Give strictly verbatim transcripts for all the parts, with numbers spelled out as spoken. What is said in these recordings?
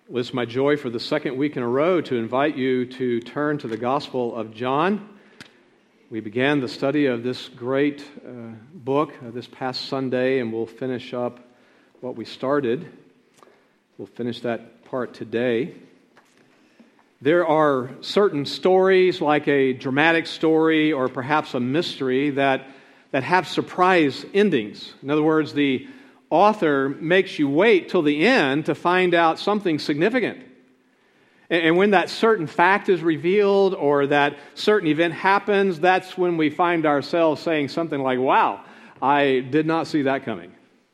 Well, it's my joy for the second week in a row to invite you to turn to the Gospel of John. We began the study of this great uh, book uh, this past Sunday, and we'll finish up what we started. We'll finish that part today. There are certain stories, like a dramatic story or perhaps a mystery, that, that have surprise endings. In other words, the author makes you wait till the end to find out something significant. And when that certain fact is revealed or that certain event happens, that's when we find ourselves saying something like, wow, I did not see that coming.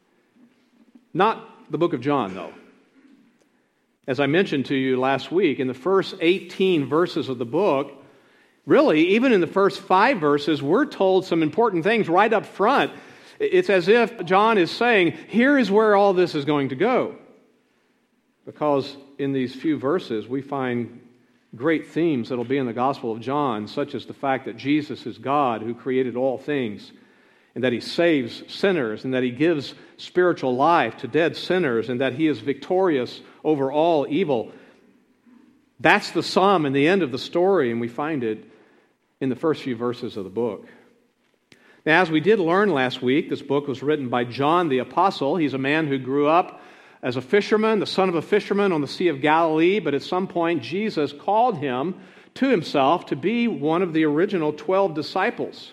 Not the book of John, though. As I mentioned to you last week, in the first eighteen verses of the book, really, even in the first five verses, we're told some important things right up front. It's as if John is saying, here is where all this is going to go. Because in these few verses, we find great themes that will be in the Gospel of John, such as the fact that Jesus is God who created all things, and that He saves sinners, and that He gives spiritual life to dead sinners, and that He is victorious over all evil. That's the sum and the end of the story, and we find it in the first few verses of the book. Now, as we did learn last week, this book was written by John the Apostle. He's a man who grew up as a fisherman, the son of a fisherman on the Sea of Galilee, but at some point Jesus called him to Himself to be one of the original twelve disciples.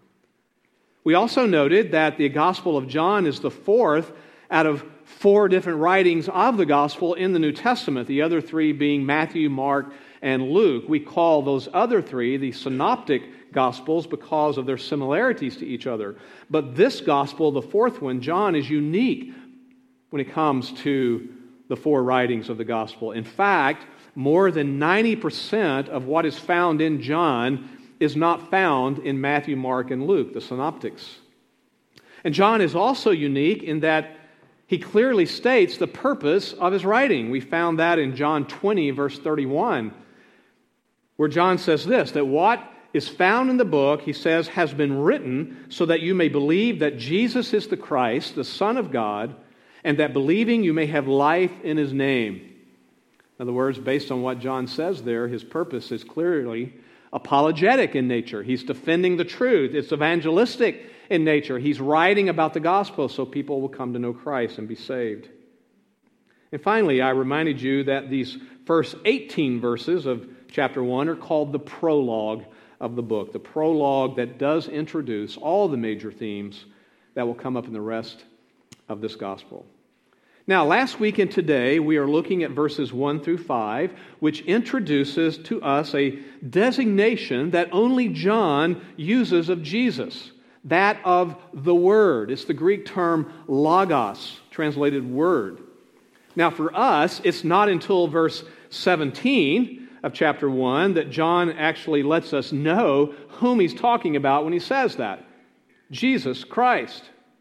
We also noted that the Gospel of John is the fourth out of four different writings of the Gospel in the New Testament, the other three being Matthew, Mark, and Luke. We call those other three the Synoptic Gospels because of their similarities to each other. But this Gospel, the fourth one, John, is unique when it comes to the four writings of the Gospel. In fact, more than ninety percent of what is found in John is not found in Matthew, Mark, and Luke, the Synoptics. And John is also unique in that he clearly states the purpose of his writing. We found that in John twenty, verse thirty-one, where John says this, that what is found in the book, he says, has been written so that you may believe that Jesus is the Christ, the Son of God, and that believing you may have life in His name. In other words, based on what John says there, his purpose is clearly apologetic in nature. He's defending the truth. It's evangelistic in nature. He's writing about the gospel so people will come to know Christ and be saved. And finally, I reminded you that these first eighteen verses of chapter one are called the prologue of the book, the prologue that does introduce all the major themes that will come up in the rest of this gospel. Now, last week and today, we are looking at verses one through five, which introduces to us a designation that only John uses of Jesus, that of the Word. It's the Greek term logos, translated word. Now, for us, it's not until verse seventeen of chapter one that John actually lets us know whom he's talking about when he says that. Jesus Christ.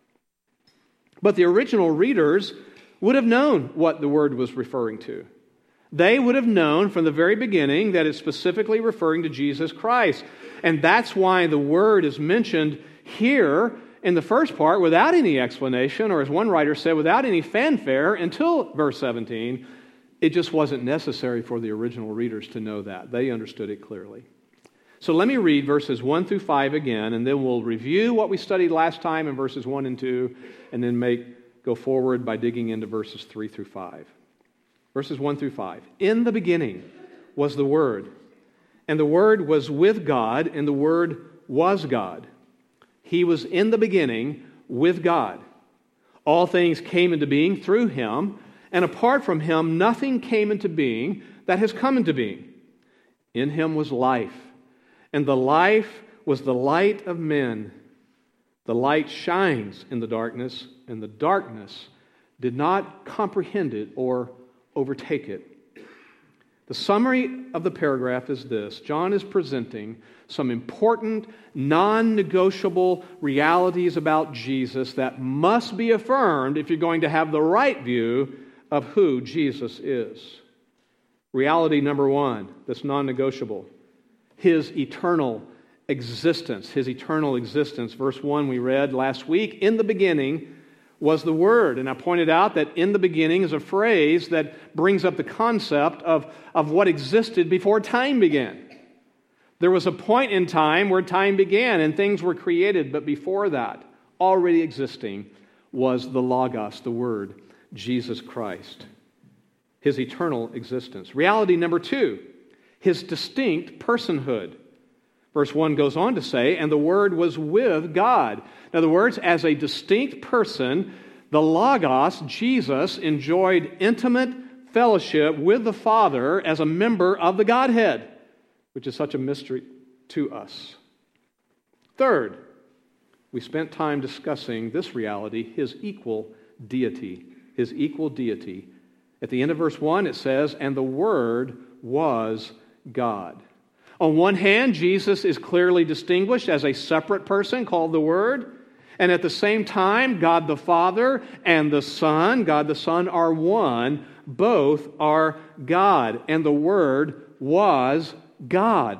But the original readers would have known what the word was referring to. They would have known from the very beginning that it's specifically referring to Jesus Christ. And that's why the word is mentioned here in the first part without any explanation, or as one writer said, without any fanfare until verse seventeen. It just wasn't necessary for the original readers to know that. They understood it clearly. So let me read verses one through five again, and then we'll review what we studied last time in verses one and two, and then make go forward by digging into verses three through five. Verses one through five. In the beginning was the Word, and the Word was with God, and the Word was God. He was in the beginning with God. All things came into being through Him, and apart from Him, nothing came into being that has come into being. In Him was life, and the life was the light of men. The light shines in the darkness, and the darkness did not comprehend it or overtake it. The summary of the paragraph is this. John is presenting some important, non-negotiable realities about Jesus that must be affirmed if you're going to have the right view of who Jesus is. Reality number one, that's non-negotiable. His eternal existence. His eternal existence. Verse one we read last week, in the beginning was the Word. And I pointed out that in the beginning is a phrase that brings up the concept of, of what existed before time began. There was a point in time where time began and things were created, but before that, already existing, was the Logos, the Word, Jesus Christ, His eternal existence. Reality number two, His distinct personhood. Verse one goes on to say, and the Word was with God. In other words, as a distinct person, the Logos, Jesus, enjoyed intimate fellowship with the Father as a member of the Godhead, which is such a mystery to us. Third, we spent time discussing this reality, His equal deity. His equal deity. At the end of verse one, it says, and the Word was God. On one hand, Jesus is clearly distinguished as a separate person called the Word, and at the same time, God the Father and the Son, God the Son are one. Both are God, and the Word was God.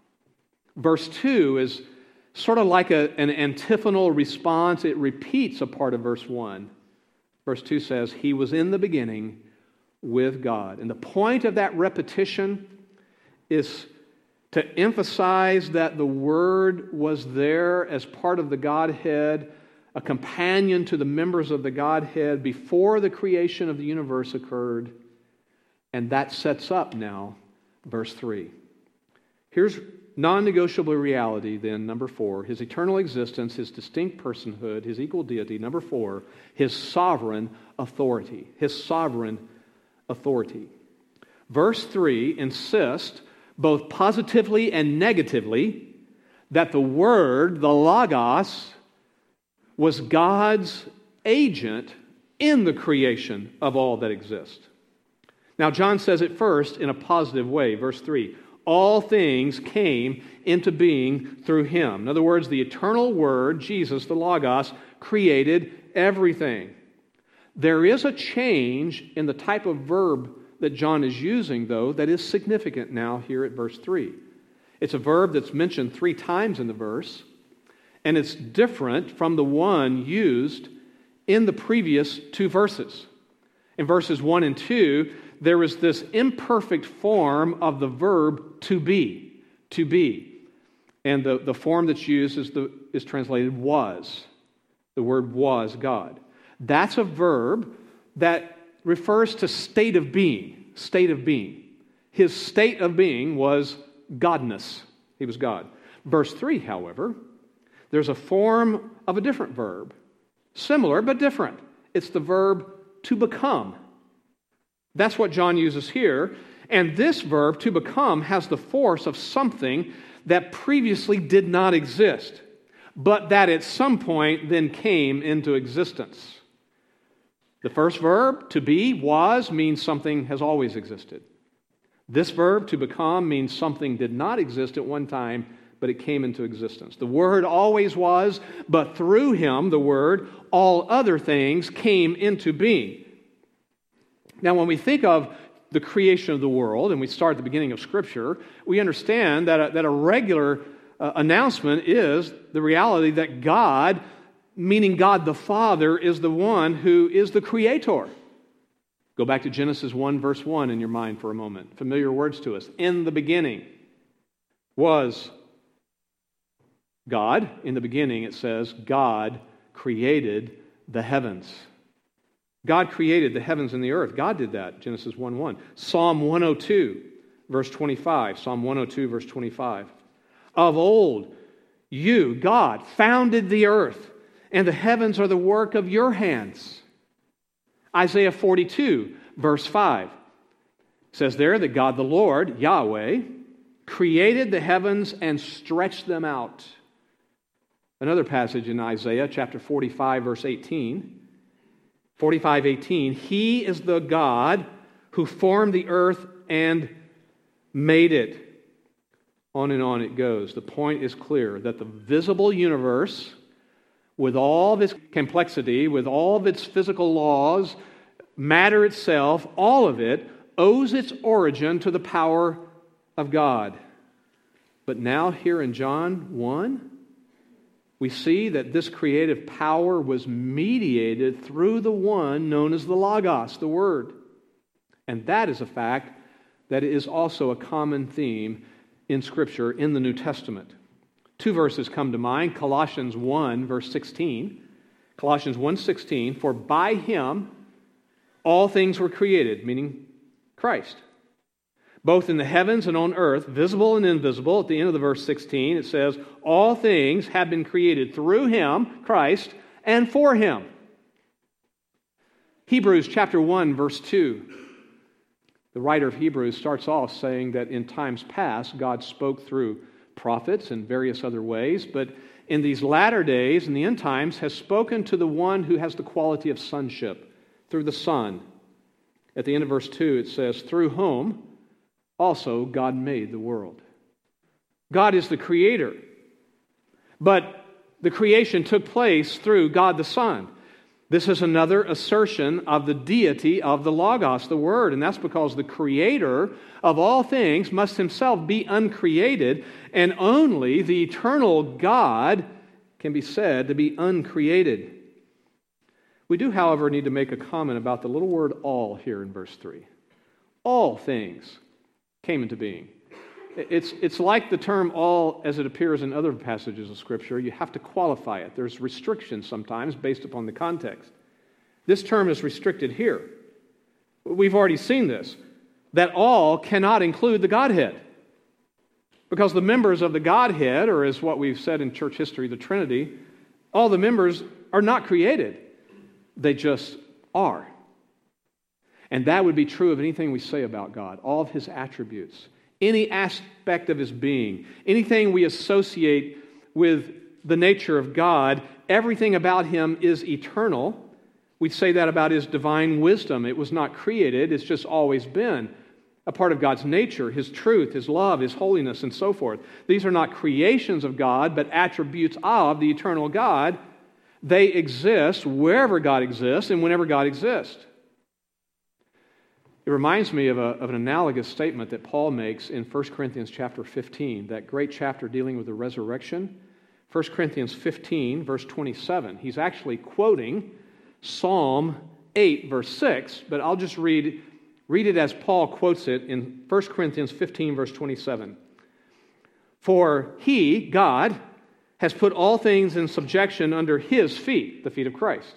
Verse two is sort of like a, an antiphonal response. It repeats a part of verse one. Verse two says, He was in the beginning with God. And the point of that repetition is to emphasize that the Word was there as part of the Godhead, a companion to the members of the Godhead before the creation of the universe occurred. And that sets up now verse three. Here's non-negotiable reality then, number four. His eternal existence, His distinct personhood, His equal deity. Number four, His sovereign authority. His sovereign authority. Verse three insists both positively and negatively that the Word, the Logos, was God's agent in the creation of all that exists. Now, John says it first in a positive way. Verse three, all things came into being through Him. In other words, the eternal Word, Jesus, the Logos, created everything. There is a change in the type of verb that John is using, though, that is significant now here at verse three. It's a verb that's mentioned three times in the verse, and it's different from the one used in the previous two verses. In verses one and two, there is this imperfect form of the verb to be, to be. And the, the form that's used is, the, is translated was. The word was God. That's a verb that refers to state of being, state of being. His state of being was godness. He was God. Verse three, however, there's a form of a different verb, similar but different. It's the verb to become. That's what John uses here. And this verb, to become, has the force of something that previously did not exist, but that at some point then came into existence. The first verb, to be, was, means something has always existed. This verb, to become, means something did not exist at one time, but it came into existence. The Word always was, but through Him, the Word, all other things came into being. Now, when we think of the creation of the world, and we start at the beginning of Scripture, we understand that a, that a regular uh, announcement is the reality that God, meaning God the Father, is the one who is the creator. Go back to Genesis one, verse one in your mind for a moment. Familiar words to us. In the beginning was God. In the beginning, it says, God created the heavens. God created the heavens and the earth. God did that, Genesis one one. Psalm one oh two, verse twenty-five. Psalm one oh two, verse twenty-five. Of old, you, God, founded the earth, and the heavens are the work of your hands. Isaiah forty-two, verse five, says there that God the Lord, Yahweh, created the heavens and stretched them out. Another passage in Isaiah, chapter forty-five, verse eighteen. forty-five eighteen, He is the God who formed the earth and made it. On and on it goes. The point is clear that the visible universe, with all of its complexity, with all of its physical laws, matter itself, all of it owes its origin to the power of God. But now here in John one, we see that this creative power was mediated through the one known as the Logos, the Word. And that is a fact that is also a common theme in Scripture in the New Testament. Two verses come to mind. Colossians one, verse sixteen. Colossians one sixteen, for by Him all things were created, meaning Christ, both in the heavens and on earth, visible and invisible. At the end of the verse sixteen, it says, all things have been created through Him, Christ, and for Him. Hebrews chapter one, verse two. The writer of Hebrews starts off saying that in times past, God spoke through prophets and various other ways, but in these latter days, in the end times, has spoken to the one who has the quality of sonship, through the Son. At the end of verse two, it says, through whom also God made the world. God is the creator, but the creation took place through God the Son. This is another assertion of the deity of the Logos, the Word, and that's because the creator of all things must himself be uncreated, and only the eternal God can be said to be uncreated. We do, however, need to make a comment about the little word all here in verse three. All things came into being. It's, it's like the term all as it appears in other passages of Scripture. You have to qualify it. There's restrictions sometimes based upon the context. This term is restricted here. We've already seen this, that all cannot include the Godhead. Because the members of the Godhead, or as what we've said in church history, the Trinity, all the members are not created. They just are. And that would be true of anything we say about God, all of His attributes. Any aspect of His being, anything we associate with the nature of God, everything about Him is eternal. We'd say that about His divine wisdom. It was not created, it's just always been a part of God's nature, His truth, His love, His holiness, and so forth. These are not creations of God, but attributes of the eternal God. They exist wherever God exists and whenever God exists. It reminds me of, a, of an analogous statement that Paul makes in First Corinthians chapter fifteen, that great chapter dealing with the resurrection. First Corinthians fifteen, verse twenty-seven. He's actually quoting Psalm eight, verse six, but I'll just read, read it as Paul quotes it in First Corinthians fifteen, verse twenty-seven. For He, God, has put all things in subjection under His feet, the feet of Christ.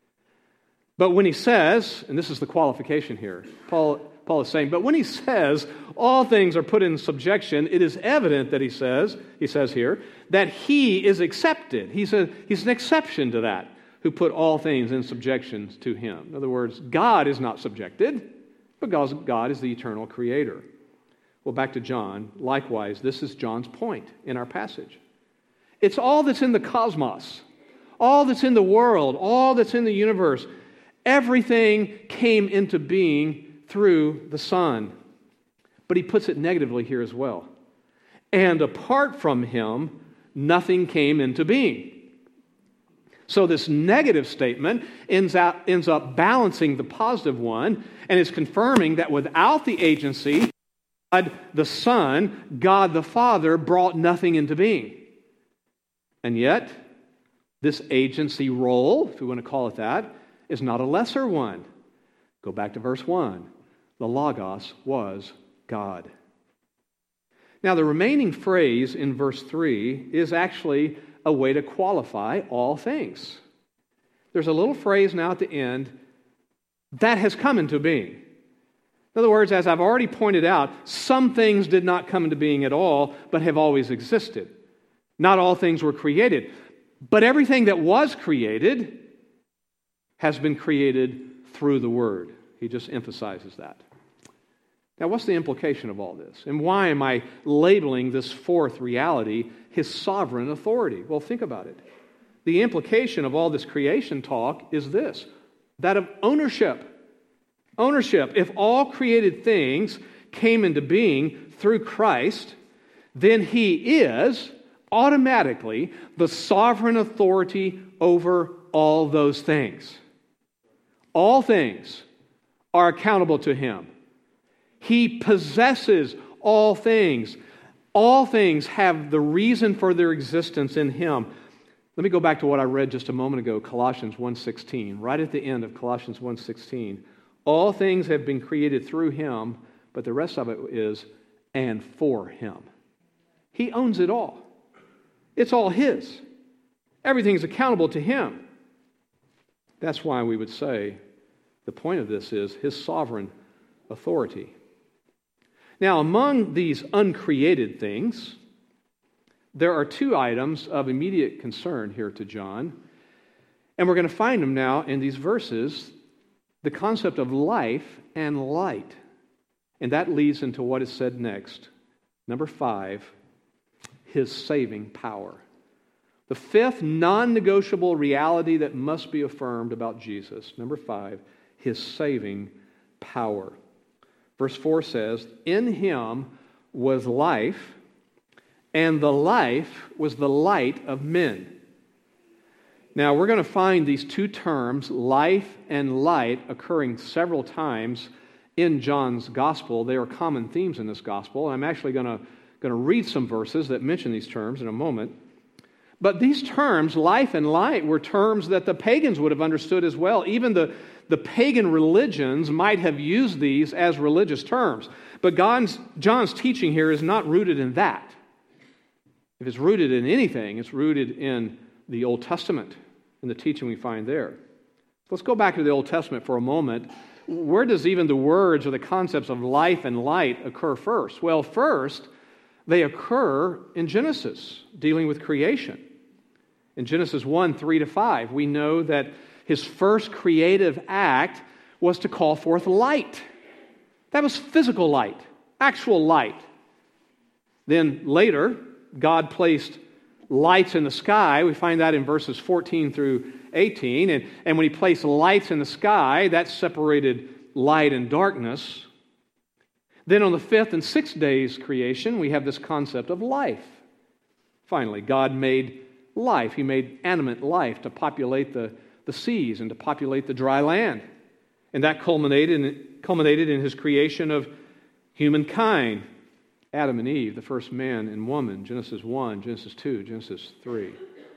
But when He says, and this is the qualification here, Paul, Paul is saying, but when He says all things are put in subjection, it is evident that He says, He says here, that He is accepted. He's, a, he's an exception to that, who put all things in subjection to Him. In other words, God is not subjected, because God is the eternal creator. Well, back to John. Likewise, this is John's point in our passage. It's all that's in the cosmos, all that's in the world, all that's in the universe. Everything came into being through the Son. But he puts it negatively here as well. And apart from Him, nothing came into being. So this negative statement ends up, ends up balancing the positive one, and is confirming that without the agency, God the Son, God the Father brought nothing into being. And yet, this agency role, if we want to call it that, is not a lesser one. Go back to verse one. The Logos was God. Now, the remaining phrase in verse three is actually a way to qualify all things. There's a little phrase now at the end, that has come into being. In other words, as I've already pointed out, some things did not come into being at all, but have always existed. Not all things were created. But everything that was created has been created through the Word. He just emphasizes that. Now, what's the implication of all this? And why am I labeling this fourth reality His sovereign authority? Well, think about it. The implication of all this creation talk is this, that of ownership. Ownership. If all created things came into being through Christ, then He is automatically the sovereign authority over all those things. All things are accountable to Him. He possesses all things. All things have the reason for their existence in Him. Let me go back to what I read just a moment ago, Colossians one sixteen, right at the end of Colossians one sixteen. All things have been created through him, but the rest of it is, and for him. He owns it all. It's all his. Everything's accountable to him. That's why we would say the point of this is his sovereign authority. Now, among these uncreated things, there are two items of immediate concern here to John, and we're going to find them now in these verses, the concept of life and light. And that leads into what is said next. Number five, his saving power. The fifth non-negotiable reality that must be affirmed about Jesus. Number five, his saving power. Verse four says, in him was life, and the life was the light of men. Now, we're going to find these two terms, life and light, occurring several times in John's gospel. They are common themes in this gospel. I'm actually going to, going to read some verses that mention these terms in a moment. But these terms, life and light, were terms that the pagans would have understood as well. Even the, the pagan religions might have used these as religious terms. But God's, John's teaching here is not rooted in that. If it's rooted in anything, it's rooted in the Old Testament and the teaching we find there. Let's go back to the Old Testament for a moment. Where does even the words or the concepts of life and light occur first? Well, first, they occur in Genesis, dealing with creation. In Genesis one, three to five, we know that his first creative act was to call forth light. That was physical light, actual light. Then later, God placed lights in the sky. We find that in verses fourteen through eighteen. And, and when he placed lights in the sky, that separated light and darkness. Then on the fifth and sixth day's creation, we have this concept of life. Finally, God made life. He made animate life to populate the, the seas and to populate the dry land. And that culminated in, culminated in his creation of humankind. Adam and Eve, the first man and woman, Genesis one, Genesis two, Genesis three.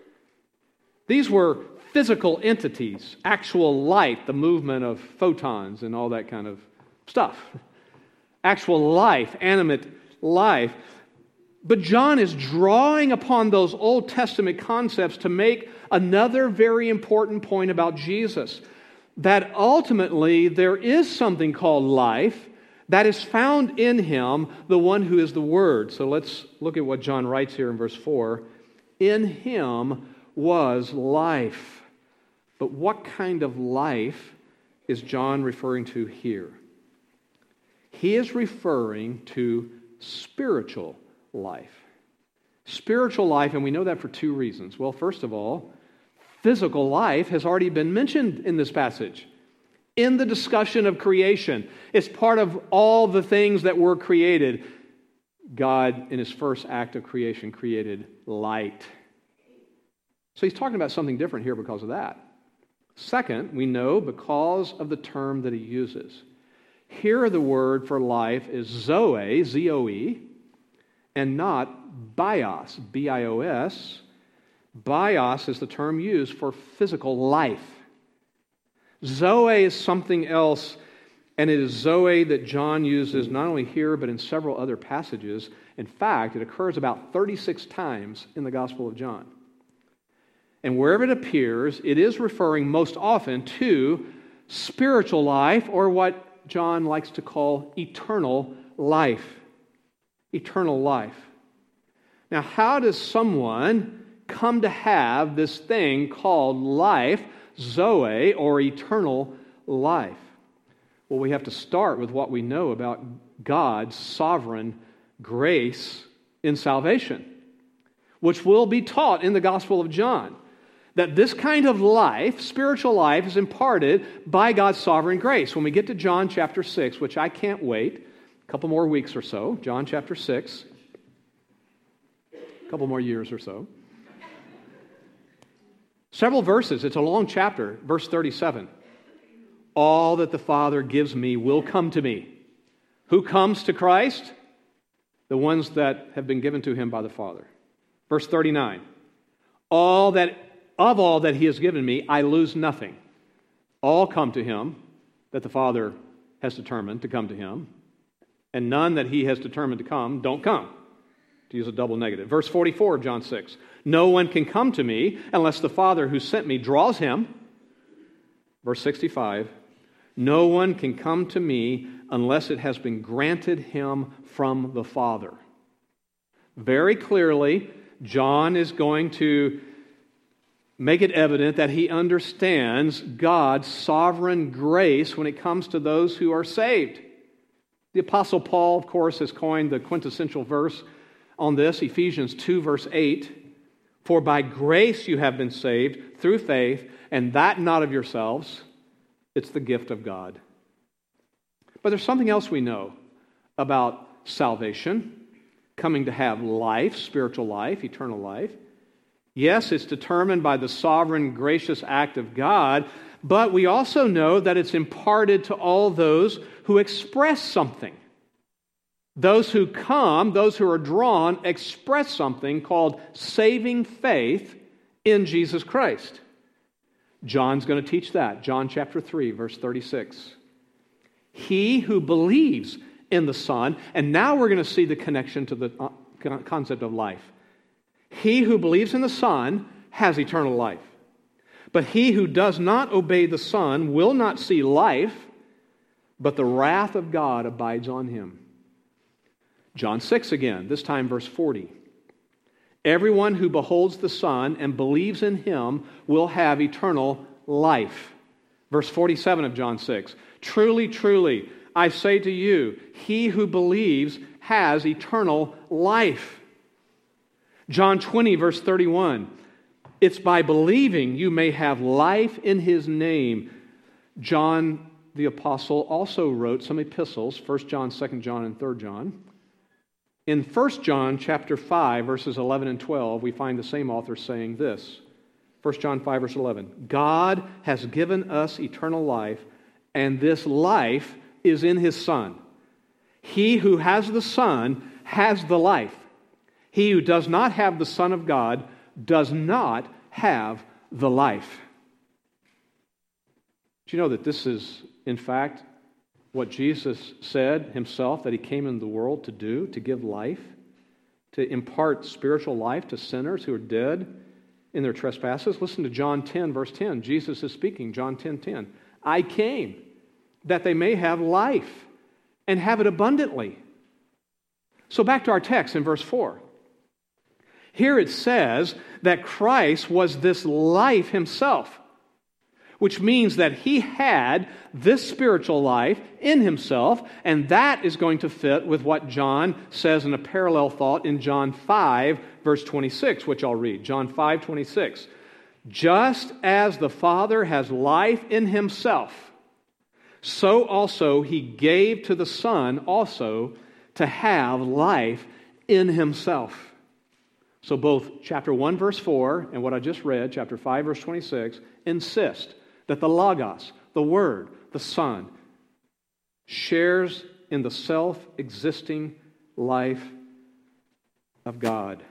These were physical entities, actual light, the movement of photons and all that kind of stuff. Actual life, animate life. But John is drawing upon those Old Testament concepts to make another very important point about Jesus. That ultimately there is something called life that is found in him, the one who is the Word. So let's look at what John writes here in verse four. In him was life. But what kind of life is John referring to here? He is referring to spiritual life. Spiritual life, and we know that for two reasons. Well, first of all, physical life has already been mentioned in this passage. In the discussion of creation, it's part of all the things that were created. God, in his first act of creation, created light. So he's talking about something different here because of that. Second, we know because of the term that he uses. Here the word for life is zoe, Z O E, and not bios, B I O S. Bios is the term used for physical life. Zoe is something else, and it is Zoe that John uses not only here but in several other passages. In fact, it occurs about thirty-six times in the Gospel of John. And wherever it appears, it is referring most often to spiritual life, or what John likes to call eternal life. Eternal life. Now, how does someone come to have this thing called life, Zoe, or eternal life? Well, we have to start with what we know about God's sovereign grace in salvation, which will be taught in the Gospel of John. That this kind of life, spiritual life, is imparted by God's sovereign grace. When we get to John chapter six, which I can't wait, a couple more weeks or so, John chapter six, a couple more years or so. Several verses, it's a long chapter, verse thirty-seven. All that the Father gives me will come to me. Who comes to Christ? The ones that have been given to him by the Father. Verse thirty-nine. All that of all that he has given me, I lose nothing. All come to him that the Father has determined to come to him, and none that he has determined to come don't come. To use a double negative. Verse forty-four of John six. No one can come to me unless the Father who sent me draws him. Verse sixty-five. No one can come to me unless it has been granted him from the Father. Very clearly, John is going to make it evident that he understands God's sovereign grace when it comes to those who are saved. The Apostle Paul, of course, has coined the quintessential verse on this, Ephesians two, verse eight. For by grace you have been saved through faith, and that not of yourselves. It's the gift of God. But there's something else we know about salvation, coming to have life, spiritual life, eternal life. Yes, it's determined by the sovereign, gracious act of God, but we also know that it's imparted to all those who express something. Those who come, those who are drawn, express something called saving faith in Jesus Christ. John's going to teach that. John chapter three, verse thirty-six. He who believes in the Son, and now we're going to see the connection to the concept of life. He who believes in the Son has eternal life. But he who does not obey the Son will not see life, but the wrath of God abides on him. John six again, this time verse forty. Everyone who beholds the Son and believes in him will have eternal life. Verse forty-seven of John six. Truly, truly, I say to you, he who believes has eternal life. John twenty, verse thirty-one. It's by believing you may have life in his name. John the Apostle also wrote some epistles, First John, Second John, and Third John. In First John chapter five, verses eleven and twelve, we find the same author saying this. First John five, verse eleven. God has given us eternal life, and this life is in his Son. He who has the Son has the life. He who does not have the Son of God does not have the life. Do you know that this is, in fact, what Jesus said himself that he came into the world to do, to give life, to impart spiritual life to sinners who are dead in their trespasses? Listen to John ten, verse ten. Jesus is speaking, John ten, ten. I came that they may have life and have it abundantly. So back to our text in verse four. Here it says that Christ was this life himself, which means that he had this spiritual life in himself, and that is going to fit with what John says in a parallel thought in John five, verse twenty-six, which I'll read. John five, twenty-six. Just as the Father has life in himself, so also he gave to the Son also to have life in himself. So both chapter one, verse four, and what I just read, chapter five, verse twenty-six, insist that the Logos, the Word, the Son, shares in the self-existing life of God.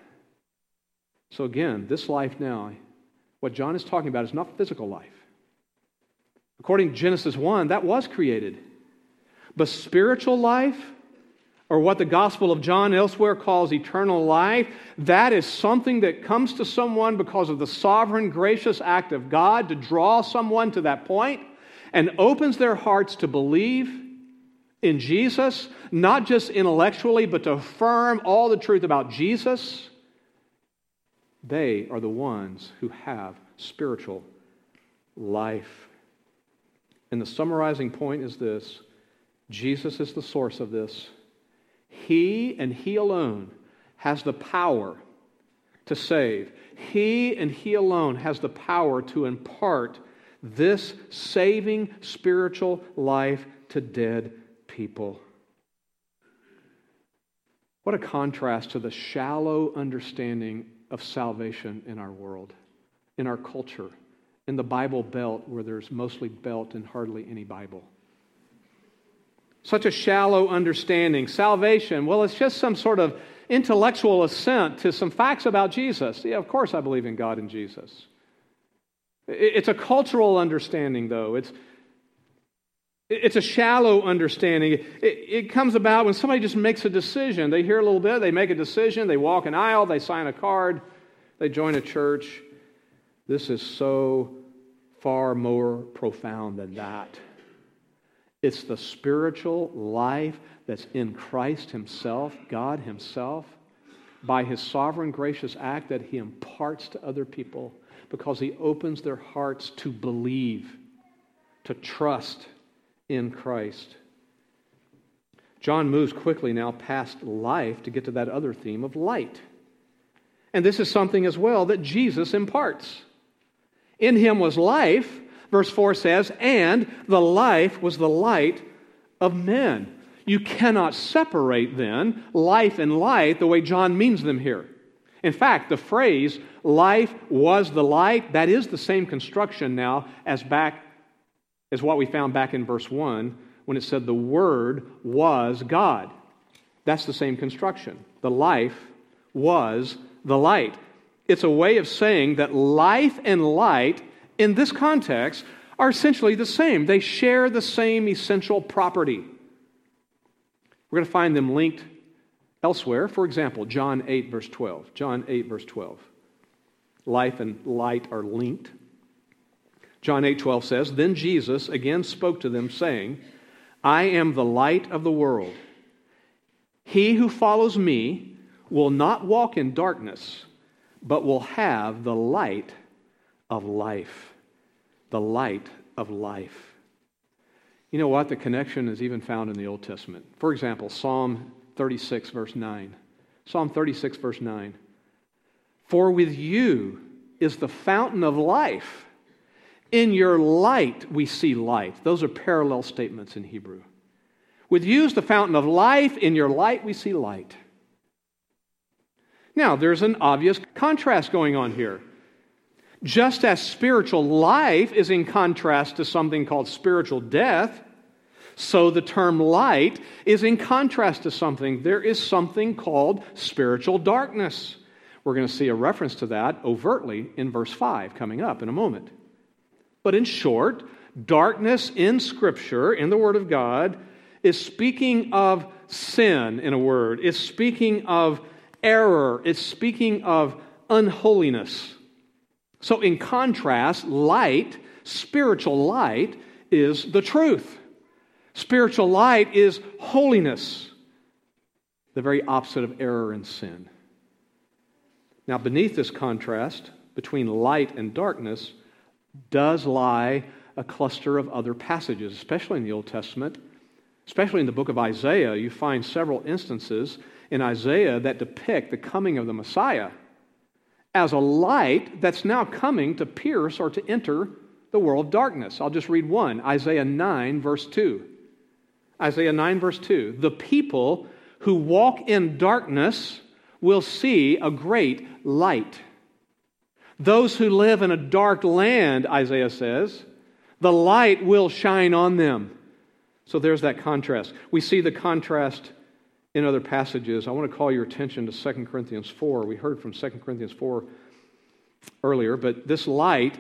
So again, this life now, what John is talking about is not physical life. According to Genesis one, that was created. But spiritual life, or what the Gospel of John elsewhere calls eternal life, that is something that comes to someone because of the sovereign, gracious act of God to draw someone to that point and opens their hearts to believe in Jesus, not just intellectually, but to affirm all the truth about Jesus. They are the ones who have spiritual life. And the summarizing point is this: Jesus is the source of this. He and He alone has the power to save. He and He alone has the power to impart this saving spiritual life to dead people. What a contrast to the shallow understanding of salvation in our world, in our culture, in the Bible Belt where there's mostly Belt and hardly any Bible. Such a shallow understanding. Salvation, well, it's just some sort of intellectual assent to some facts about Jesus. Yeah, of course I believe in God and Jesus. It's a cultural understanding, though. It's, it's a shallow understanding. It, it comes about when somebody just makes a decision. They hear a little bit, they make a decision, they walk an aisle, they sign a card, they join a church. This is so far more profound than that. It's the spiritual life that's in Christ Himself, God Himself, by His sovereign gracious act that He imparts to other people because He opens their hearts to believe, to trust in Christ. John moves quickly now past life to get to that other theme of light. And this is something as well that Jesus imparts. In Him was life, verse four says, and the life was the light of men. You cannot separate then life and light the way John means them here. In fact, the phrase, life was the light, that is the same construction now as back as what we found back in verse one when it said the Word was God. That's the same construction. The life was the light. It's a way of saying that life and light in this context are essentially the same. They share the same essential property. We're going to find them linked elsewhere. For example, John eight, verse twelve. John eight, verse twelve. Life and light are linked. John eight, twelve says, then Jesus again spoke to them, saying, I am the light of the world. He who follows me will not walk in darkness, but will have the light of life. The light of life. You know what? The connection is even found in the Old Testament. For example, Psalm thirty-six, verse nine. Psalm thirty-six, verse nine. For with you is the fountain of life. In your light we see light. Those are parallel statements in Hebrew. With you is the fountain of life. In your light we see light. Now, there's an obvious contrast going on here. Just as spiritual life is in contrast to something called spiritual death, so the term light is in contrast to something. There is something called spiritual darkness. We're going to see a reference to that overtly in verse five coming up in a moment. But in short, darkness in Scripture, in the Word of God, is speaking of sin in a word. It's speaking of error. It's speaking of unholiness. So in contrast, light, spiritual light, is the truth. Spiritual light is holiness, the very opposite of error and sin. Now, beneath this contrast between light and darkness does lie a cluster of other passages, especially in the Old Testament, especially in the book of Isaiah. You find several instances in Isaiah that depict the coming of the Messiah as a light that's now coming to pierce or to enter the world of darkness. I'll just read one, Isaiah nine, verse two. Isaiah nine, verse two. The people who walk in darkness will see a great light. Those who live in a dark land, Isaiah says, the light will shine on them. So there's that contrast. We see the contrast in other passages. I want to call your attention to Second Corinthians four. We heard from Second Corinthians four earlier, but this light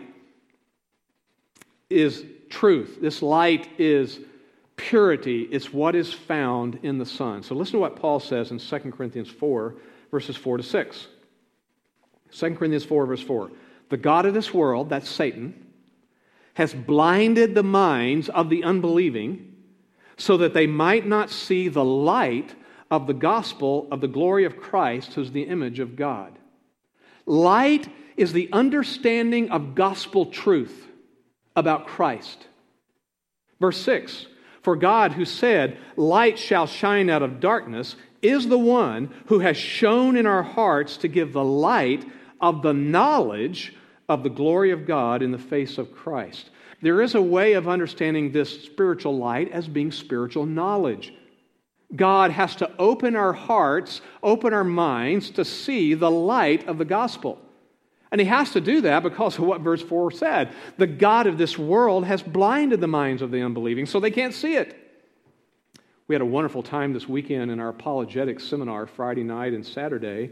is truth. This light is purity. It's what is found in the Son. So listen to what Paul says in Second Corinthians four, verses four to six. Second Corinthians four, verse four. The God of this world, that's Satan, has blinded the minds of the unbelieving so that they might not see the light of the gospel of the glory of Christ, who's the image of God. Light is the understanding of gospel truth about Christ. Verse six, for God who said, light shall shine out of darkness, is the one who has shone in our hearts to give the light of the knowledge of the glory of God in the face of Christ. There is a way of understanding this spiritual light as being spiritual knowledge. God has to open our hearts, open our minds to see the light of the gospel. And He has to do that because of what verse four said. The God of this world has blinded the minds of the unbelieving so they can't see it. We had a wonderful time this weekend in our apologetics seminar, Friday night and Saturday.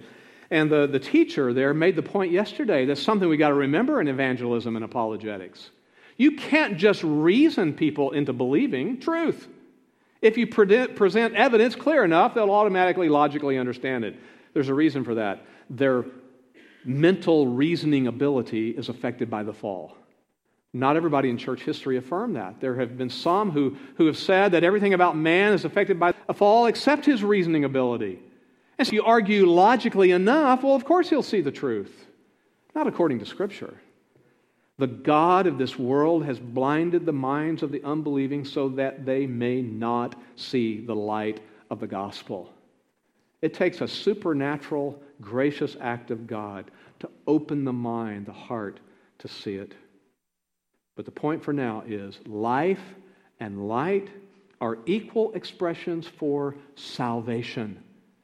And the, the teacher there made the point yesterday that's something we got to remember in evangelism and apologetics. You can't just reason people into believing truth. If you pre- present evidence clear enough, they'll automatically, logically understand it. There's a reason for that. Their mental reasoning ability is affected by the fall. Not everybody in church history affirmed that. There have been some who, who have said that everything about man is affected by a fall except his reasoning ability. And so you argue logically enough, well, of course he'll see the truth. Not according to Scripture. The God of this world has blinded the minds of the unbelieving so that they may not see the light of the gospel. It takes a supernatural, gracious act of God to open the mind, the heart, to see it. But the point for now is life and light are equal expressions for salvation.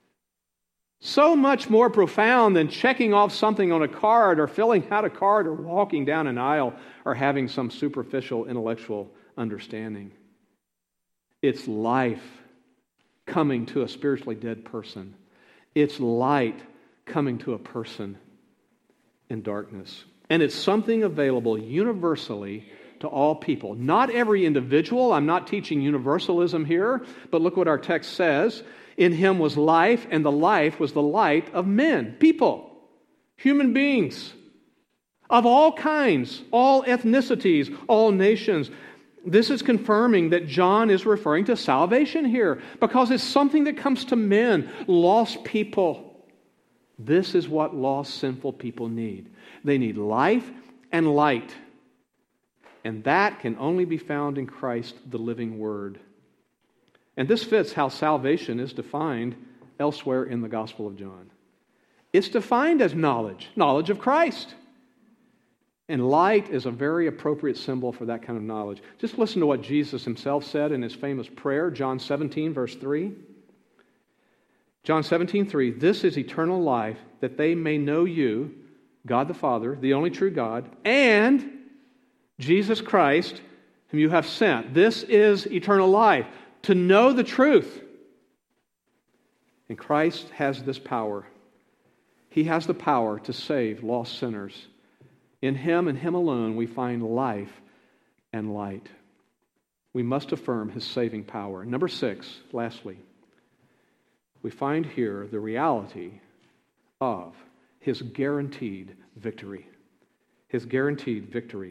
So much more profound than checking off something on a card or filling out a card or walking down an aisle or having some superficial intellectual understanding. It's life coming to a spiritually dead person. It's light coming to a person in darkness. And it's something available universally to all people. Not every individual. I'm not teaching universalism here, but look what our text says. In him was life, and the life was the light of men, people, human beings, of all kinds, all ethnicities, all nations. This is confirming that John is referring to salvation here, because it's something that comes to men, lost people. This is what lost, sinful people need. They need life and light. And that can only be found in Christ, the living Word. And this fits how salvation is defined elsewhere in the Gospel of John. It's defined as knowledge, knowledge of Christ. And light is a very appropriate symbol for that kind of knowledge. Just listen to what Jesus himself said in his famous prayer, John seventeen, verse three. John seventeen, three, this is eternal life, that they may know you, God the Father, the only true God, and Jesus Christ, whom you have sent. This is eternal life, to know the truth. And Christ has this power. He has the power to save lost sinners. In Him and Him alone we find life and light. We must affirm His saving power. Number six, lastly, we find here the reality of His guaranteed victory. His guaranteed victory.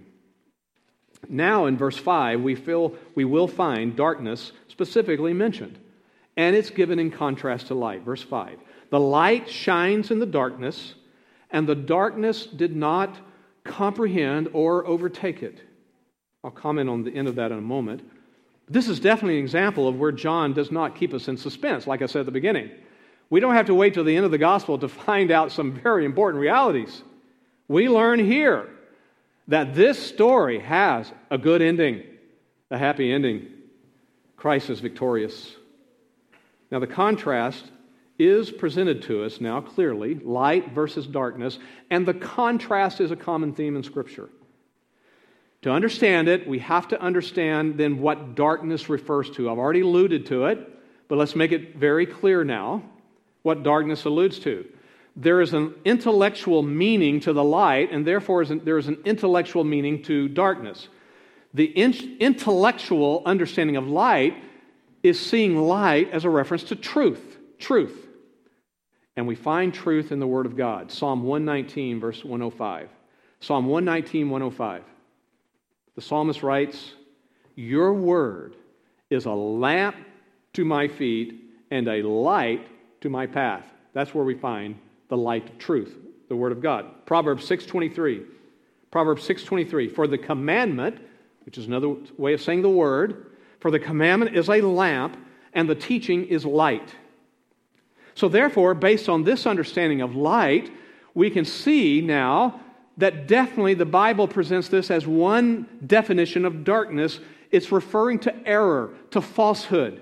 Now in verse five, we feel we will find darkness specifically mentioned. And it's given in contrast to light. Verse five. The light shines in the darkness, and the darkness did not comprehend or overtake it. I'll comment on the end of that in a moment. This is definitely an example of where John does not keep us in suspense, like I said at the beginning. We don't have to wait till the end of the gospel to find out some very important realities. We learn here that this story has a good ending, a happy ending. Christ is victorious. Now the contrast is presented to us now clearly, light versus darkness, and the contrast is a common theme in Scripture. To understand it, we have to understand then what darkness refers to. I've already alluded to it, but let's make it very clear now what darkness alludes to. There is an intellectual meaning to the light, and therefore there is an intellectual meaning to darkness. The intellectual understanding of light is seeing light as a reference to truth. Truth. And we find truth in the Word of God. Psalm one nineteen, verse one oh five. Psalm one nineteen, one oh five. The psalmist writes, your word is a lamp to my feet and a light to my path. That's where we find the light of truth, the Word of God. Proverbs six twenty-three. Proverbs six twenty-three. For the commandment, which is another way of saying the word, for the commandment is a lamp and the teaching is light. So therefore, based on this understanding of light, we can see now that definitely the Bible presents this as one definition of darkness. It's referring to error, to falsehood.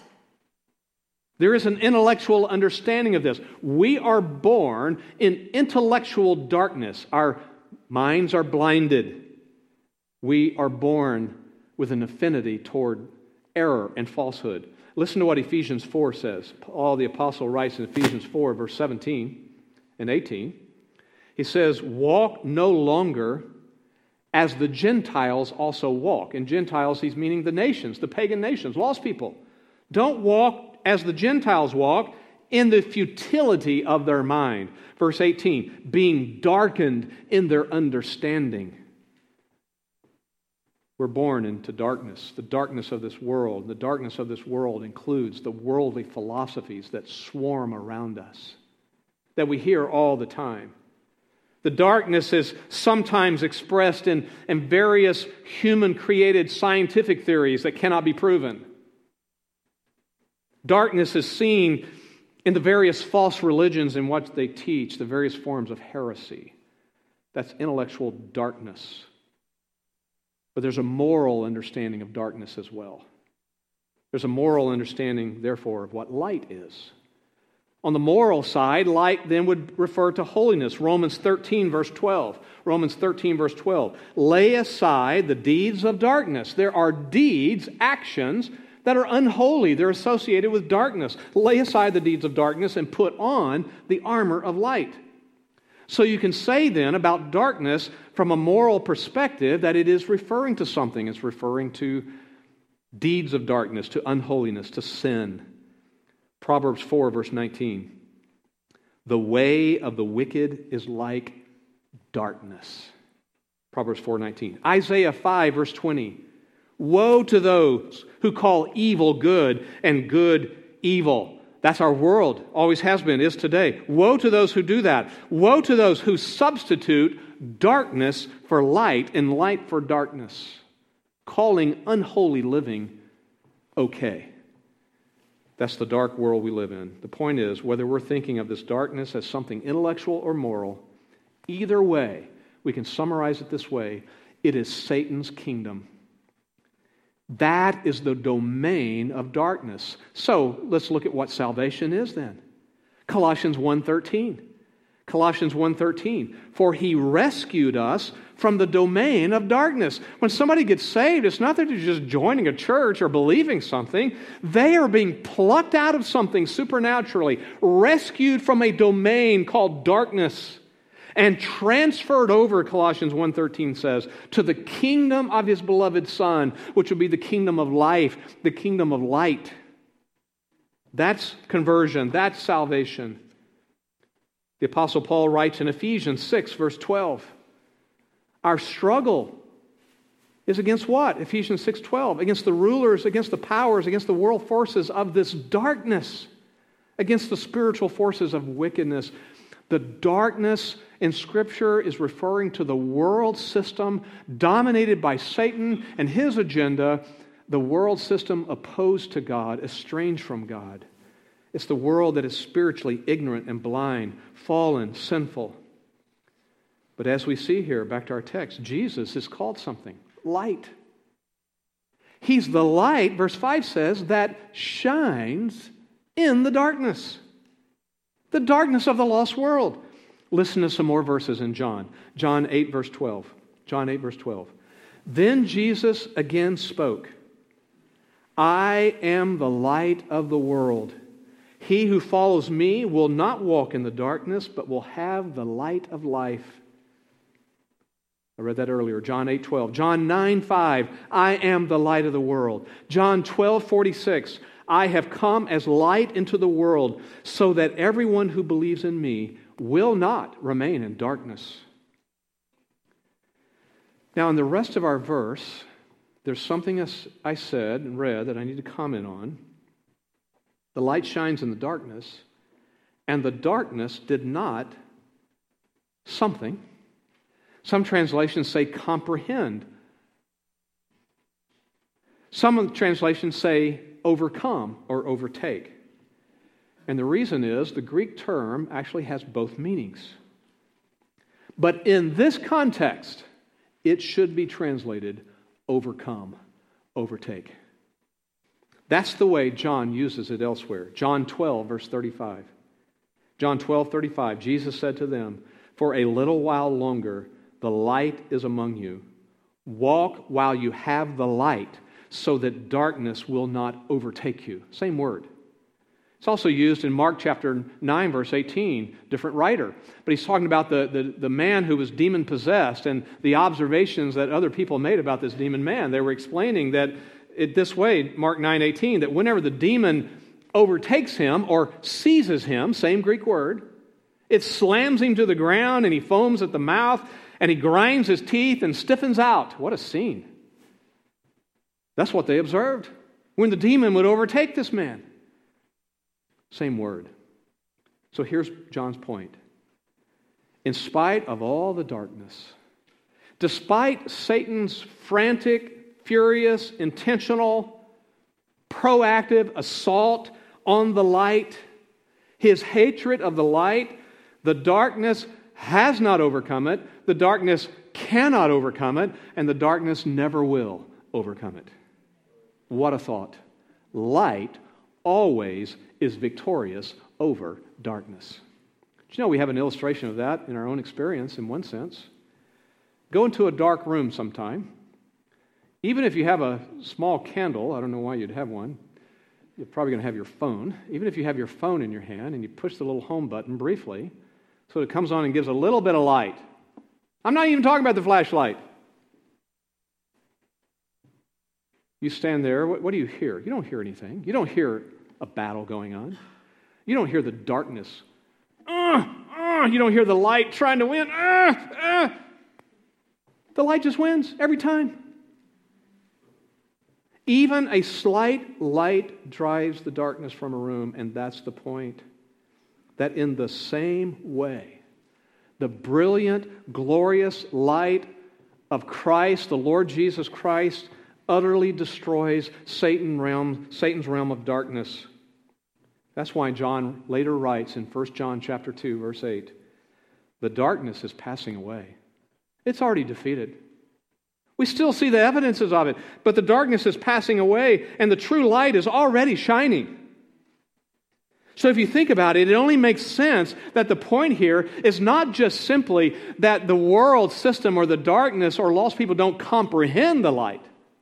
There is an intellectual understanding of this. We are born in intellectual darkness. Our minds are blinded. We are born with an affinity toward error and falsehood. Listen to what Ephesians four says. Paul the Apostle writes in Ephesians four, verse seventeen. and eighteen. He says, walk no longer as the Gentiles also walk. And Gentiles, he's meaning the nations, the pagan nations, lost people. Don't walk as the Gentiles walk in the futility of their mind. Verse eighteen, being darkened in their understanding. We're born into darkness, the darkness of this world. The darkness of this world includes the worldly philosophies that swarm around us, that we hear all the time. The darkness is sometimes expressed in, in various human-created scientific theories that cannot be proven. Darkness is seen in the various false religions and what they teach, the various forms of heresy. That's intellectual darkness. But there's a moral understanding of darkness as well. There's a moral understanding, therefore, of what light is. On the moral side, light then would refer to holiness. Romans thirteen, verse twelve. Romans thirteen, verse twelve. Lay aside the deeds of darkness. There are deeds, actions, that are unholy. They're associated with darkness. Lay aside the deeds of darkness and put on the armor of light. So you can say then about darkness from a moral perspective that it is referring to something. It's referring to deeds of darkness, to unholiness, to sin. Proverbs four, verse nineteen. The way of the wicked is like darkness. Proverbs four nineteen. Isaiah five, verse twenty. Woe to those who call evil good and good evil. That's our world. Always has been, is today. Woe to those who do that. Woe to those who substitute darkness for light and light for darkness, calling unholy living okay. That's the dark world we live in. The point is, whether we're thinking of this darkness as something intellectual or moral, either way, we can summarize it this way: it is Satan's kingdom. That is the domain of darkness. So let's look at what salvation is then. Colossians one thirteen. Colossians one thirteen. For he rescued us from the domain of darkness. When somebody gets saved, it's not that they're just joining a church or believing something. They are being plucked out of something supernaturally, rescued from a domain called darkness, and transferred over, Colossians one thirteen says, to the kingdom of his beloved Son, which will be the kingdom of life, the kingdom of light. That's conversion. That's salvation. The Apostle Paul writes in Ephesians six, verse twelve, our struggle is against what? Ephesians six twelve, against the rulers, against the powers, against the world forces of this darkness, against the spiritual forces of wickedness. The darkness in Scripture is referring to the world system dominated by Satan and his agenda, the world system opposed to God, estranged from God. It's the world that is spiritually ignorant and blind, fallen, sinful. But as we see here, back to our text, Jesus is called something, light. He's the light, verse five says, that shines in the darkness. The darkness of the lost world. Listen to some more verses in John. John eight, verse twelve. John eight, verse twelve. Then Jesus again spoke, I am the light of the world. He who follows me will not walk in the darkness, but will have the light of life. I read that earlier. John eight, twelve. John nine, five. I am the light of the world. John twelve, forty-six. I have come as light into the world so that everyone who believes in me will not remain in darkness. Now, in the rest of our verse, there's something I said and read that I need to comment on. The light shines in the darkness, and the darkness did not something. Some translations say comprehend. Some of the translations say overcome or overtake. And the reason is the Greek term actually has both meanings. But in this context, it should be translated overcome, overtake. That's the way John uses it elsewhere. John twelve, verse thirty-five. John twelve, thirty-five, Jesus said to them, for a little while longer the light is among you. Walk while you have the light, so that darkness will not overtake you. Same word. It's also used in Mark chapter nine, verse eighteen, different writer. But he's talking about the, the, the man who was demon-possessed and the observations that other people made about this demon man. They were explaining that it this way, Mark nine eighteen, that whenever the demon overtakes him or seizes him, same Greek word, it slams him to the ground and he foams at the mouth and he grinds his teeth and stiffens out. What a scene. That's what they observed when the demon would overtake this man. Same word. So here's John's point. In spite of all the darkness, despite Satan's frantic, furious, intentional, proactive assault on the light, his hatred of the light, the darkness has not overcome it, the darkness cannot overcome it, and the darkness never will overcome it. What a thought. Light always is victorious over darkness. Do you know we have an illustration of that in our own experience in one sense? Go into a dark room sometime. Even if you have a small candle, I don't know why you'd have one, you're probably going to have your phone. Even if you have your phone in your hand and you push the little home button briefly, so it comes on and gives a little bit of light. I'm not even talking about the flashlight. You stand there, what, what do you hear? You don't hear anything. You don't hear a battle going on. You don't hear the darkness. Uh, uh, you don't hear the light trying to win. Uh, uh. The light just wins every time. Even a slight light drives the darkness from a room, and that's the point. That in the same way, the brilliant, glorious light of Christ, the Lord Jesus Christ, utterly destroys Satan realm, Satan's realm of darkness. That's why John later writes in First John chapter two, verse eight, the darkness is passing away. It's already defeated. We still see the evidences of it, but the darkness is passing away and the true light is already shining. So if you think about it, it only makes sense that the point here is not just simply that the world system or the darkness or lost people don't comprehend the light.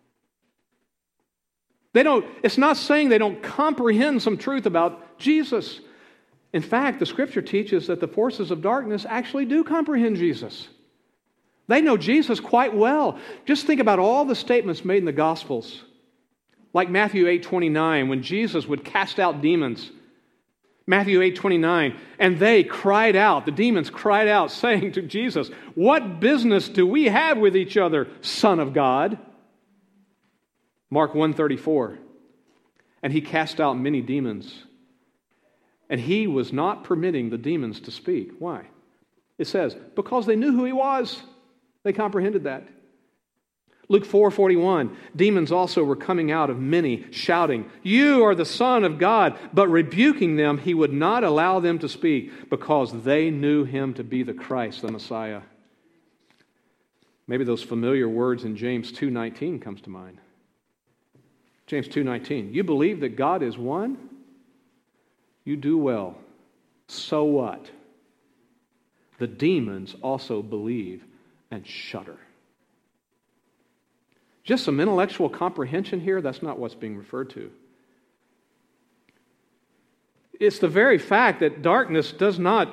They don't, it's not saying they don't comprehend some truth about Jesus. In fact, the Scripture teaches that the forces of darkness actually do comprehend Jesus. They know Jesus quite well. Just think about all the statements made in the Gospels. Like Matthew eight twenty-nine, when Jesus would cast out demons. Matthew eight twenty-nine, and they cried out, the demons cried out, saying to Jesus, "What business do we have with each other, Son of God?" Mark one thirty-four, and he cast out many demons, and he was not permitting the demons to speak. Why? It says, because they knew who he was. They comprehended that. Luke four forty-one, demons also were coming out of many, shouting, "You are the Son of God," but rebuking them, he would not allow them to speak because they knew him to be the Christ, the Messiah. Maybe those familiar words in James two nineteen comes to mind. James two nineteen, you believe that God is one? You do well. So what? The demons also believe and shudder. Just some intellectual comprehension here, that's not what's being referred to. It's the very fact that darkness does not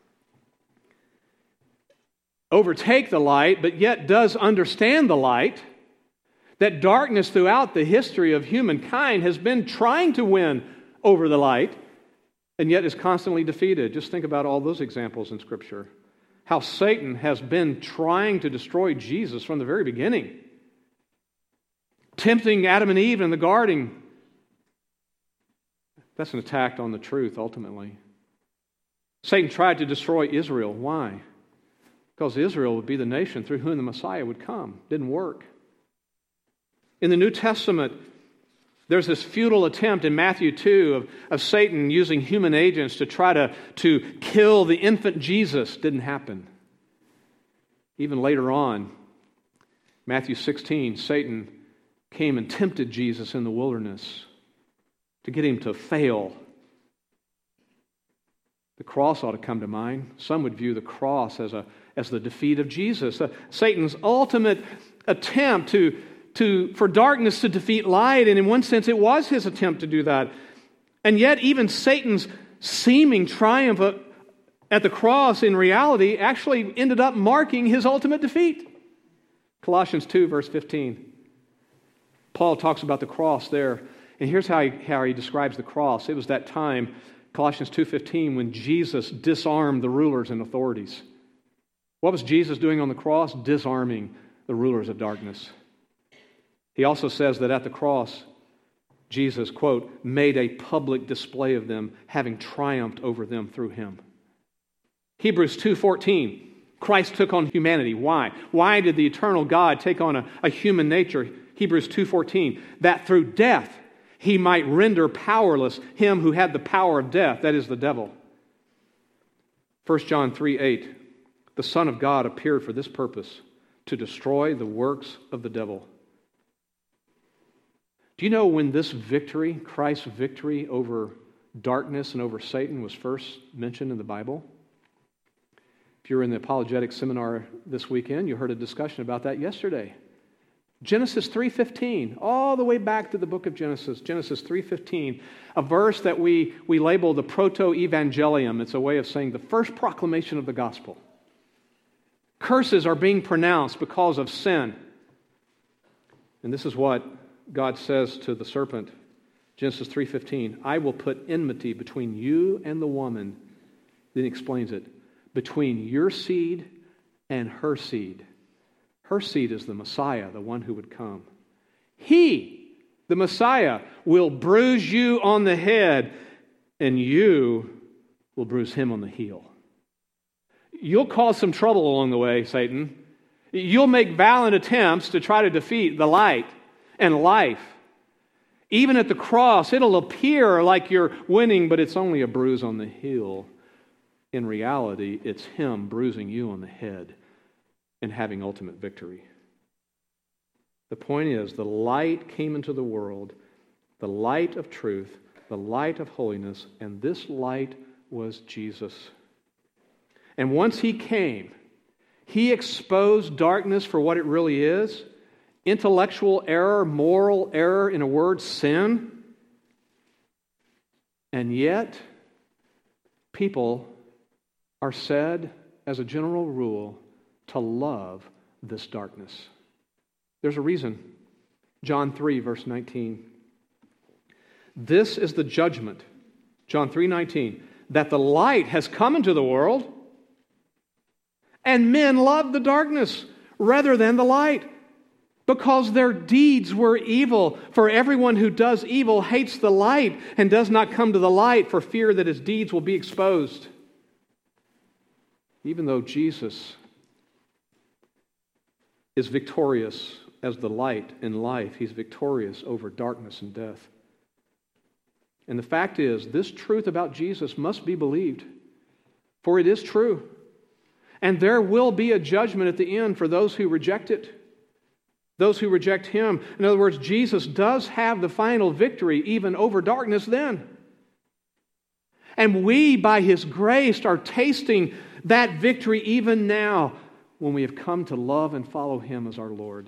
overtake the light, but yet does understand the light, that darkness throughout the history of humankind has been trying to win over the light, and yet is constantly defeated. Just think about all those examples in Scripture. How Satan has been trying to destroy Jesus from the very beginning. Tempting Adam and Eve in the garden. That's an attack on the truth, ultimately. Satan tried to destroy Israel. Why? Because Israel would be the nation through whom the Messiah would come. Didn't work. In the New Testament, there's this futile attempt in Matthew two of, of Satan using human agents to try to, to kill the infant Jesus. Didn't happen. Even later on, Matthew sixteen, Satan came and tempted Jesus in the wilderness to get him to fail. The cross ought to come to mind. Some would view the cross as a as the defeat of Jesus. Uh, Satan's ultimate attempt to, to for darkness to defeat light, and in one sense it was his attempt to do that. And yet even Satan's seeming triumph at the cross in reality actually ended up marking his ultimate defeat. Colossians two, verse fifteen. Paul talks about the cross there. And here's how he, how he describes the cross. It was that time, Colossians two fifteen, when Jesus disarmed the rulers and authorities. What was Jesus doing on the cross? Disarming the rulers of darkness. He also says that at the cross, Jesus, quote, made a public display of them, having triumphed over them through him. Hebrews two fourteen, Christ took on humanity. Why? Why did the eternal God take on a, a human nature? Hebrews two fourteen, that through death he might render powerless him who had the power of death, that is the devil. First John three eight, the Son of God appeared for this purpose, to destroy the works of the devil. Do you know when this victory, Christ's victory over darkness and over Satan, was first mentioned in the Bible? If you were in the apologetic seminar this weekend, you heard a discussion about that yesterday. Genesis three fifteen, all the way back to the book of Genesis, Genesis three fifteen, a verse that we, we label the proto-evangelium. It's a way of saying the first proclamation of the gospel. Curses are being pronounced because of sin. And this is what God says to the serpent, Genesis three fifteen, I will put enmity between you and the woman. Then he explains it, between your seed and her seed. Her seed is the Messiah, the one who would come. He, the Messiah, will bruise you on the head, and you will bruise him on the heel. You'll cause some trouble along the way, Satan. You'll make valiant attempts to try to defeat the light and life. Even at the cross, it'll appear like you're winning, but it's only a bruise on the heel. In reality, it's him bruising you on the head and having ultimate victory. The point is, the light came into the world, the light of truth, the light of holiness, and this light was Jesus. And once he came, he exposed darkness for what it really is. Intellectual error, moral error, in a word, sin. And yet, people are said, as a general rule, to love this darkness. There's a reason. John three, verse nineteen. This is the judgment, John three nineteen, that the light has come into the world, and men love the darkness rather than the light, because their deeds were evil. For everyone who does evil hates the light and does not come to the light for fear that his deeds will be exposed. Even though Jesus is victorious as the light in life, he's victorious over darkness and death. And the fact is, this truth about Jesus must be believed, for it is true. And there will be a judgment at the end for those who reject it, those who reject him. In other words, Jesus does have the final victory even over darkness then. And we, by his grace, are tasting that victory even now when we have come to love and follow him as our Lord.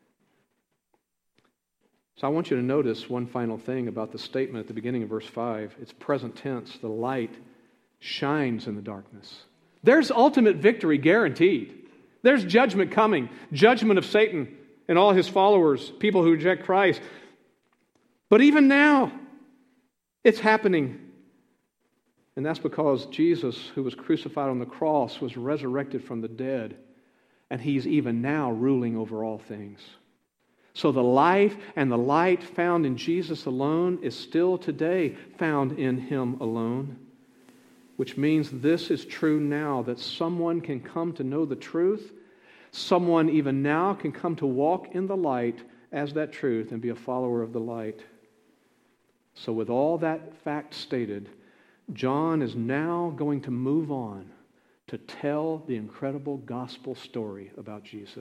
So I want you to notice one final thing about the statement at the beginning of verse five. It's present tense. The light shines in the darkness. There's ultimate victory guaranteed. There's judgment coming. Judgment of Satan and all his followers, people who reject Christ. But even now, it's happening. And that's because Jesus, who was crucified on the cross, was resurrected from the dead. And he's even now ruling over all things. So the life and the light found in Jesus alone is still today found in him alone. Which means this is true now, that someone can come to know the truth. Someone even now can come to walk in the light as that truth and be a follower of the light. So with all that fact stated, John is now going to move on to tell the incredible gospel story about Jesus.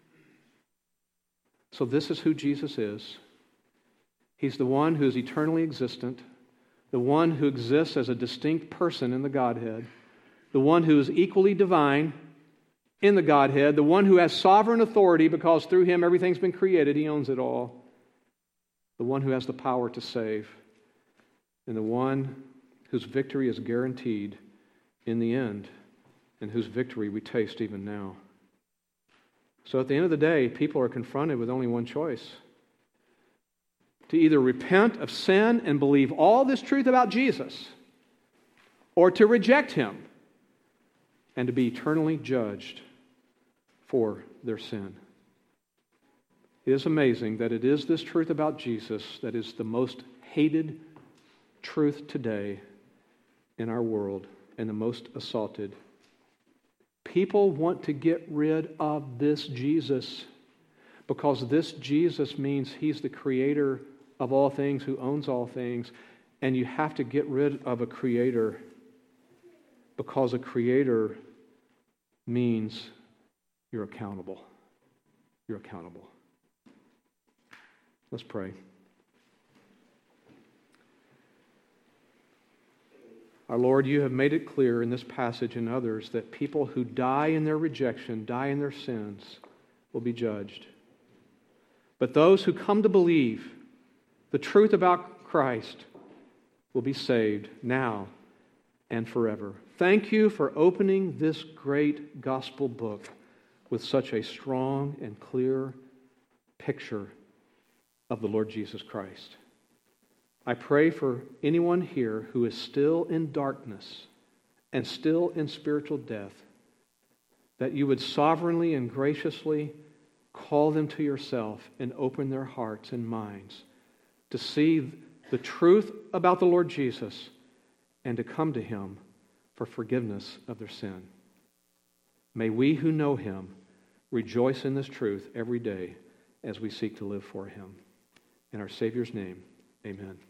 So this is who Jesus is. He's the one who is eternally existent, the one who exists as a distinct person in the Godhead, the one who is equally divine in the Godhead, the one who has sovereign authority because through him everything's been created, he owns it all, the one who has the power to save. and the one whose victory is guaranteed in the end, and whose victory we taste even now. So at the end of the day, people are confronted with only one choice: to either repent of sin and believe all this truth about Jesus, or to reject him and to be eternally judged for their sin. It is amazing that it is this truth about Jesus that is the most hated truth today in our world and the most assaulted. People want to get rid of this Jesus because this Jesus means he's the creator of all things, who owns all things, and you have to get rid of a creator because a creator means you're accountable. You're accountable. Let's pray. Our Lord, you have made it clear in this passage and others that people who die in their rejection, die in their sins, will be judged. But those who come to believe the truth about Christ will be saved now and forever. Thank you for opening this great gospel book with such a strong and clear picture of the Lord Jesus Christ. I pray for anyone here who is still in darkness and still in spiritual death, that you would sovereignly and graciously call them to yourself and open their hearts and minds to see the truth about the Lord Jesus and to come to him for forgiveness of their sin. May we who know him rejoice in this truth every day as we seek to live for him. In our Savior's name, amen.